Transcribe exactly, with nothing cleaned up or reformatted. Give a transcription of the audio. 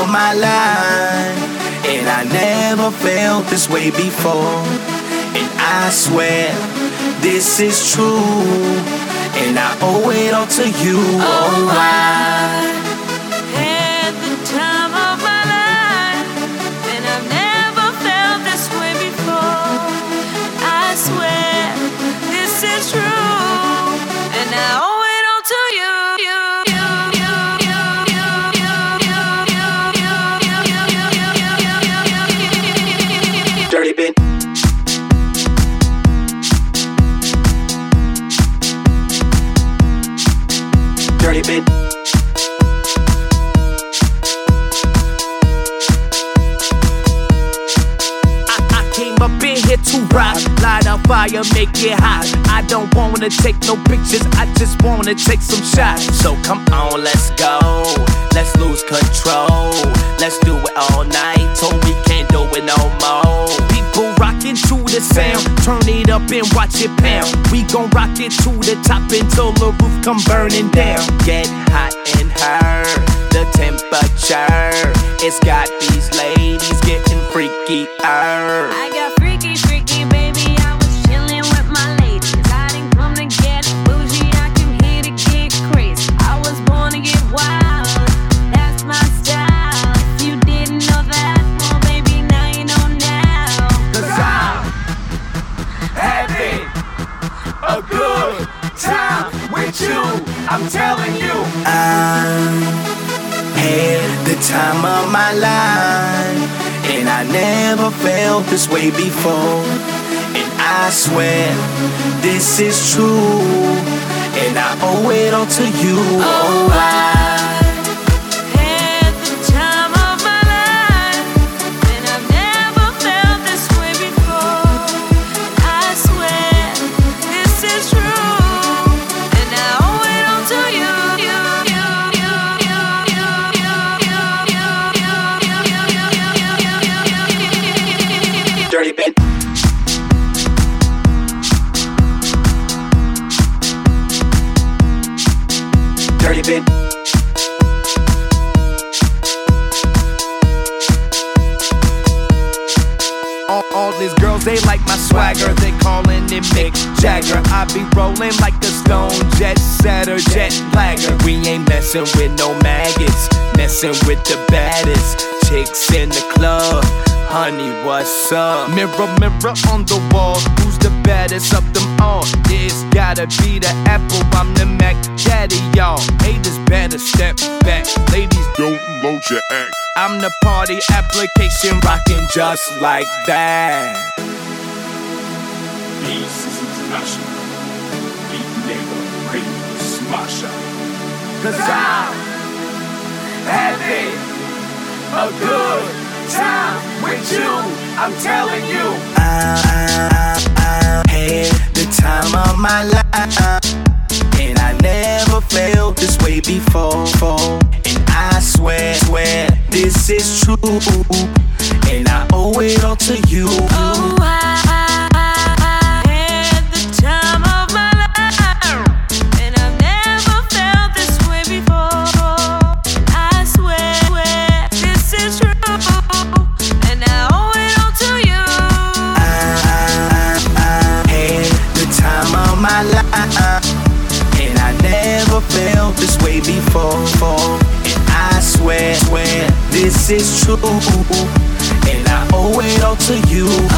of my life, and I never felt this way before. And I swear this is true, and I owe it all to you. Oh, I had the time of my life, and I've never felt this way before. I swear this is true, and I owe it all to you. Dirty bit. Dirty bit. I, I came up in here to rock, light on fire, make it hot. I don't wanna take no pictures, I just wanna take some shots. So come on, let's go, let's lose control. Let's do it all night till we can't do it no more. People rockin' to the sound, turn it up and watch it pound. We gon' rock it to the top until the roof come burning down. Get hot in her, the temperature, it's got these ladies getting freaky. I got freaky, freaky, baby. I was chillin' with my ladies. I didn't come to get bougie, I came here to get crazy. I was born to get wild, that's my style. If you didn't know that, well, baby, now you know now. Cause I'm having a good time with you, I'm telling you. I had the time of my life, and I never felt this way before. And I swear this is true, and I owe it all to you. Oh, I had the time of my life, and I've never felt this way before. I swear this is true, and I owe it all to you. Dirty bit. Dirty bit. All, all these girls, they like my swagger. They callin' it Mick Jagger. I be rollin' like a stone jet setter, jet lagger. We ain't messin' with no maggots, messin' with the baddest chicks in the club. Honey, what's up? Mirror, mirror on the wall, who's the baddest of them all? It's gotta be the Apple, I'm the Mac Daddy, y'all. Haters better step back, ladies, Don't load your act. I'm the party application, rockin' just like that. This is international. Beat nigga, radio smasher. Cause I'm having a good time with you, I'm telling you. I, I, I had the time of my life, and I never felt this way before. And I swear, swear, this is true, and I owe it all to you. Oh, I, I had the time of my life, and I've never felt this way before. I swear, swear this is true, and I owe it all to you. I, I, I had the time of my life, and I never felt this way before. And I swear, swear this is true, and I owe it all to you.